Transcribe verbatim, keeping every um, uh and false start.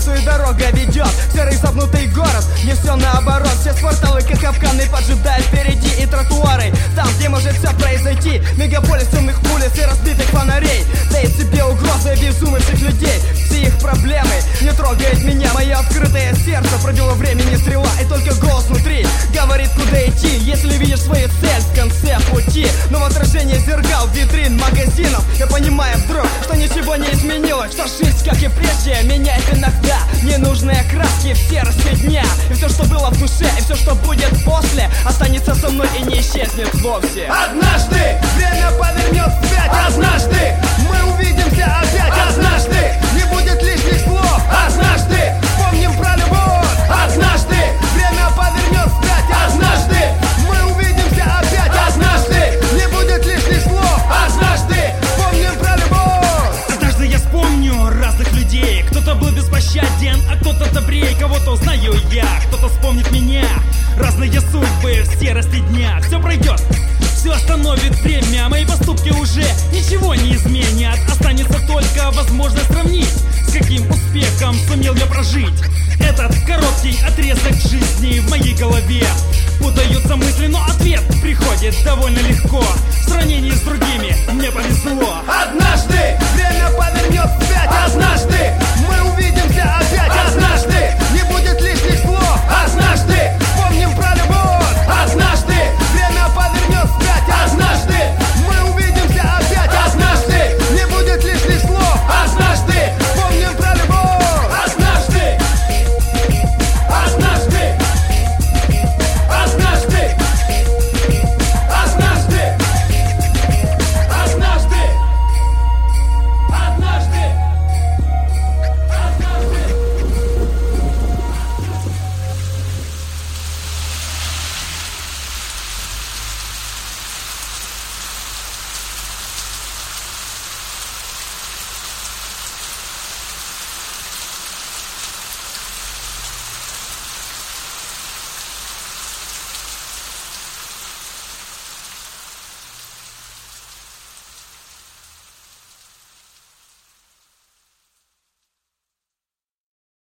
нашу дорога ведет в серый загнутый город, где все наоборот. Все спорталы как капканы поджидают впереди и тротуары, там, где может все произойти. Мегаполис темных улиц и разбитых фонарей дает себе угрозы безумных людей. Все их проблемы не трогает меня. Мое открытое сердце пробило времени стрела, и только голос внутри говорит, куда идти. Если видишь свою цель в конце пути, но в отражении зеркал, витрин, магазинов, я понимаю вдруг, что ничего не изменилось, что жизнь, как и прежде, меняет иногда ненужные краски в серости дня. И все, что было в душе, и все, что будет после, останется со мной и не исчезнет вовсе. Однажды время повернет вспять. Однажды мы увидимся опять. Однажды не будет лишних слов. Однажды вспомним про любовь. Однажды время повернет вспять. Однажды мы увидимся опять. Однажды не будет лишних слов. Однажды вспомним про любовь. Однажды я вспомню разных людей. Кто-то был беспощаден, а кто-то добрее. Кого-то узнаю я, кто-то вспомнит меня. Разные судьбы в серости дня. Все пройдет, все остановит время. Мои поступки уже ничего не изменят. Останется только возможность сравнить, с каким успехом сумел я прожить этот короткий отрезок жизни. В моей